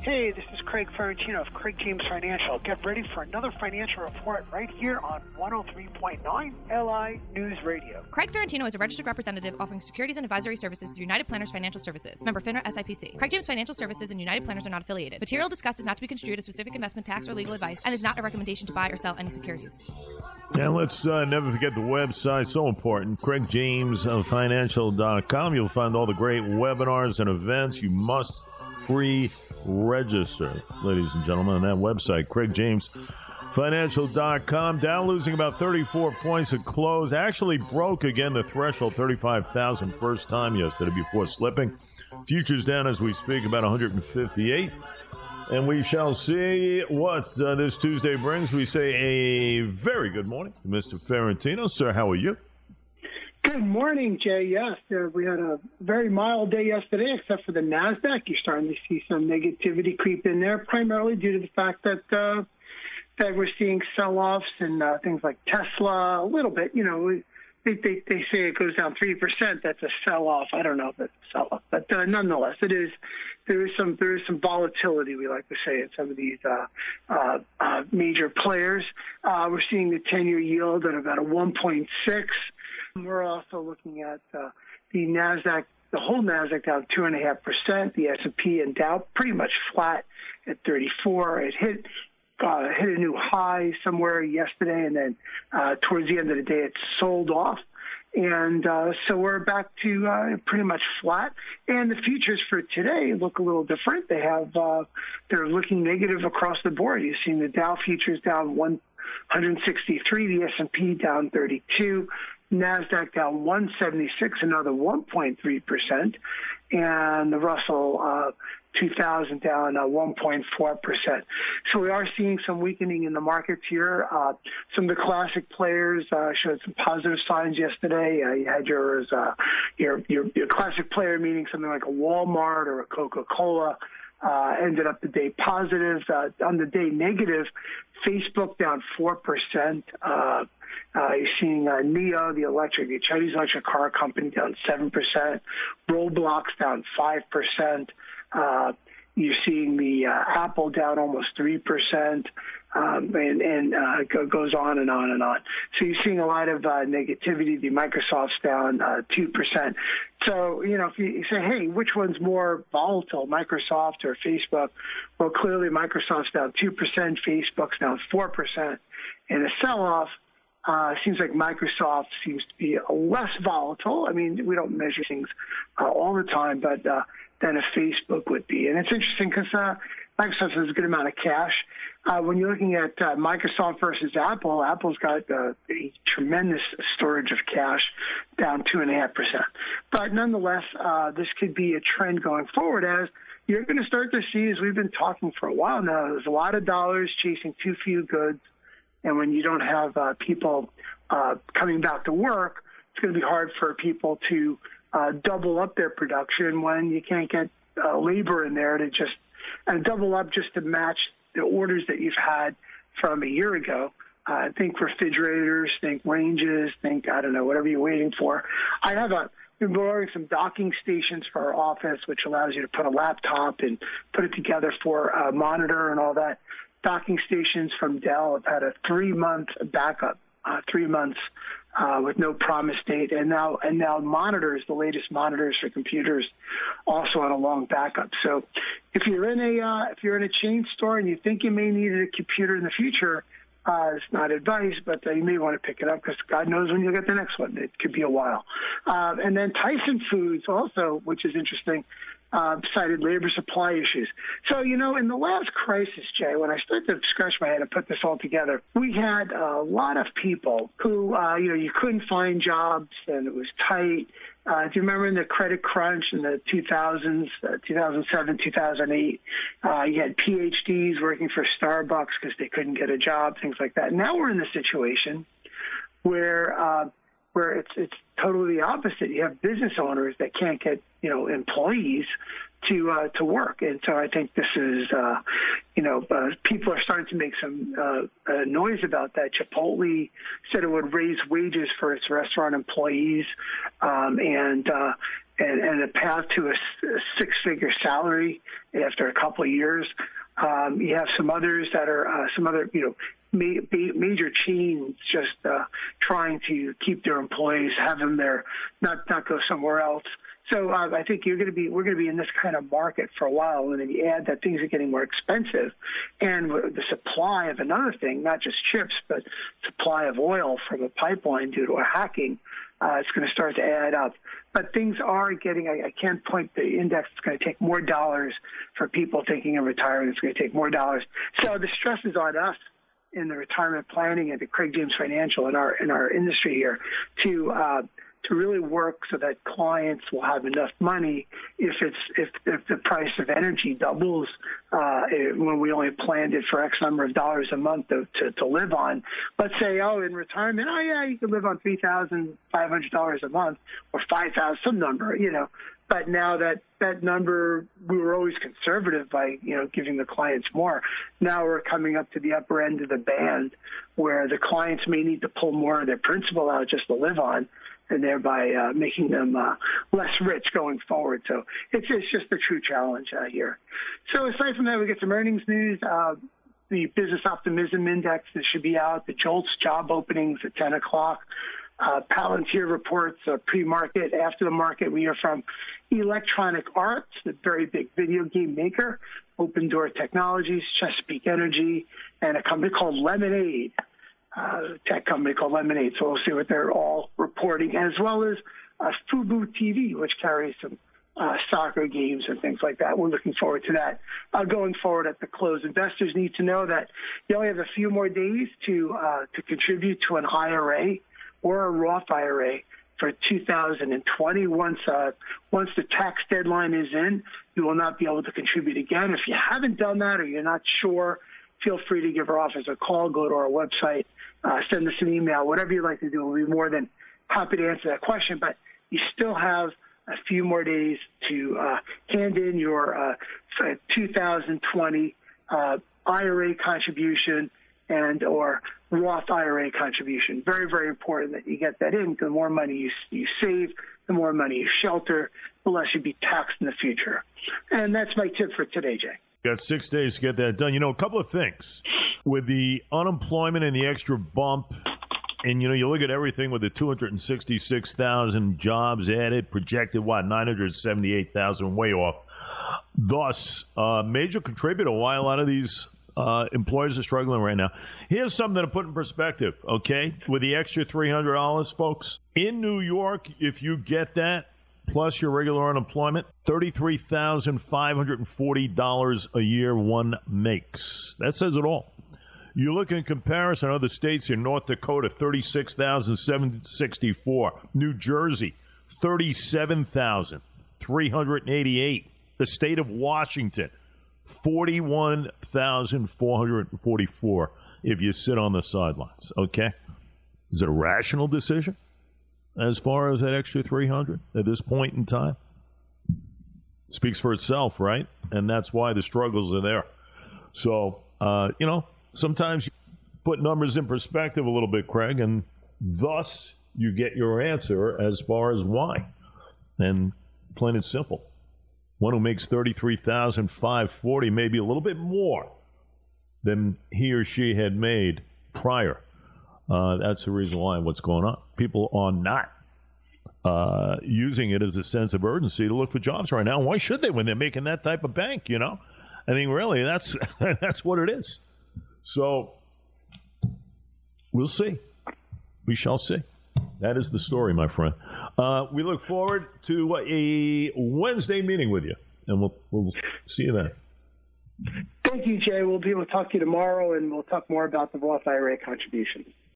Hey, this is Craig Ferrantino of Craig James Financial. Get ready for another financial report right here on 103.9 LI News Radio. Craig Ferrantino is a registered representative offering securities and advisory services through United Planners Financial Services. Member FINRA SIPC. Craig James Financial Services and United Planners are not affiliated. Material discussed is not to be construed as specific investment, tax, or legal advice and is not a recommendation to buy or sell any securities. And let's never forget the website, so important, CraigJamesFinancial.com. You'll find all the great webinars and events. You must pre-register, ladies and gentlemen, on that website, CraigJamesFinancial.com. Dow losing about 34 points at close. Actually broke again the threshold, 35,000, first time yesterday before slipping. Futures down as we speak, about 158. And we shall see what this Tuesday brings. We say a very good morning to Mr. Ferrantino. Sir, how are you? Good morning, Jay. Yes, we had a very mild day yesterday, except for the NASDAQ. You're starting to see some negativity creep in there, primarily due to the fact that we're seeing sell-offs and things like Tesla a little bit. You know, they say it goes down 3%. That's a sell-off. I don't know if that's a sell-off, but nonetheless, it is. There is some volatility, we like to say, in some of these major players. We're seeing the 10-year yield at about a 1.6. We're also looking at the NASDAQ, the whole NASDAQ down 2.5%. The S&P and Dow pretty much flat at 34. It hit a new high somewhere yesterday, and then towards the end of the day, it sold off. And so we're back to pretty much flat. And the futures for today look a little different. They're looking negative across the board. You've seen the Dow futures down 163, the S&P down 32. NASDAQ down 176, another 1.3%, and the Russell 2000 down 1.4%. So we are seeing some weakening in the markets here. Some of the classic players showed some positive signs yesterday. You had your classic player, meaning something like a Walmart or a Coca-Cola, ended up the day positive. On the day negative, Facebook down 4%. You're seeing NIO, the Chinese electric car company, down 7%. Roblox down 5%. You're seeing the Apple down almost 3%, and it goes on and on and on. So you're seeing a lot of negativity. The Microsoft's down 2%. So, you know, if you say, hey, which one's more volatile, Microsoft or Facebook? Well, clearly Microsoft's down 2%, Facebook's down 4%. And a sell-off, seems like Microsoft seems to be less volatile. I mean, we don't measure things all the time, but than a Facebook would be. And it's interesting because Microsoft has a good amount of cash. When you're looking at Microsoft versus Apple, Apple's got a tremendous storage of cash, down 2.5%. But nonetheless, this could be a trend going forward, as you're going to start to see, as we've been talking for a while now, there's a lot of dollars chasing too few goods. And when you don't have people coming back to work, it's going to be hard for people to double up their production when you can't get labor in there to just double up just to match the orders that you've had from a year ago. Think refrigerators, think ranges, think, I don't know, whatever you're waiting for. We've been ordering some docking stations for our office, which allows you to put a laptop and put it together for a monitor and all that. Docking stations from Dell have had a 3-month backup, 3 months with no promise date, and now monitors, the latest monitors for computers, also on a long backup. So if you're in a chain store and you think you may need a computer in the future, it's not advice, but you may want to pick it up because God knows when you'll get the next one. It could be a while. And then Tyson Foods also, which is interesting, cited labor supply issues. So, you know, in the last crisis, Jay, when I started to scratch my head and put this all together, we had a lot of people who, you couldn't find jobs and it was tight. Do you remember in the credit crunch in the 2000s, 2007, 2008, you had PhDs working for Starbucks because they couldn't get a job, things like that. Now we're in the situation where it's totally the opposite. You have business owners that can't get, employees to work. And so I think this is, people are starting to make some noise about that. Chipotle said it would raise wages for its restaurant employees. And and a path to a six-figure salary after a couple of years. You have some others that are some other, major chains just trying to keep their employees, have them there, not go somewhere else. So I think we're going to be in this kind of market for a while, and then you add that things are getting more expensive, and the supply of another thing, not just chips, but supply of oil from a pipeline due to a hacking, it's going to start to add up. But things are getting, I can't point the index. It's going to take more dollars for people thinking of retiring. It's going to take more dollars. So the stress is on us in the retirement planning and at Craig James Financial in our industry here to really work so that clients will have enough money if the price of energy doubles when we only planned it for X number of dollars a month to live on. Let's say, in retirement, you can live on $3,500 a month or $5,000, some number, But now that number, we were always conservative by, giving the clients more. Now we're coming up to the upper end of the band where the clients may need to pull more of their principal out just to live on, and thereby making them less rich going forward. So it's just a true challenge here. So aside from that, we get some earnings news. The Business Optimism Index that should be out. The JOLTS job openings at 10 o'clock. Palantir reports pre-market. After the market, we hear from Electronic Arts, the very big video game maker, Open Door Technologies, Chesapeake Energy, and a company called Lemonade. Tech company called Lemonade. So we'll see what they're all reporting, as well as Fubo TV, which carries some soccer games and things like that. We're looking forward to that. Going forward at the close, investors need to know that you only have a few more days to contribute to an IRA or a Roth IRA for 2020. Once the tax deadline is in, you will not be able to contribute again. If you haven't done that or you're not sure, feel free to give our office a call, go to our website, send us an email, whatever you'd like to do. We'll be more than happy to answer that question. But you still have a few more days to hand in your 2020 IRA contribution and or Roth IRA contribution. Very, very important that you get that in. The more money you save, the more money you shelter, the less you'll be taxed in the future. And that's my tip for today, Jay. Got 6 days to get that done. A couple of things. With the unemployment and the extra bump, and, you look at everything with the 266,000 jobs added, projected, 978,000, way off. Thus, major contributor why a lot of these employers are struggling right now. Here's something to put in perspective, okay? With the extra $300, folks, in New York, if you get that, plus your regular unemployment, $33,540 a year one makes. That says it all. You look in comparison, other states in North Dakota, $36,764. New Jersey, $37,388. The state of Washington, $41,444 if you sit on the sidelines, okay? Is it a rational decision as far as that extra $300 at this point in time? Speaks for itself, right? And that's why the struggles are there. So, sometimes you put numbers in perspective a little bit, Craig, and thus you get your answer as far as why. And plain and simple. One who makes $33,540, maybe a little bit more than he or she had made prior. That's the reason why what's going on. People are not using it as a sense of urgency to look for jobs right now. Why should they when they're making that type of bank, I mean, really, that's what it is. So we'll see. We shall see. That is the story, my friend. We look forward to a Wednesday meeting with you, and we'll see you then. Thank you, Jay. We'll talk to you tomorrow, and we'll talk more about the Roth IRA contributions.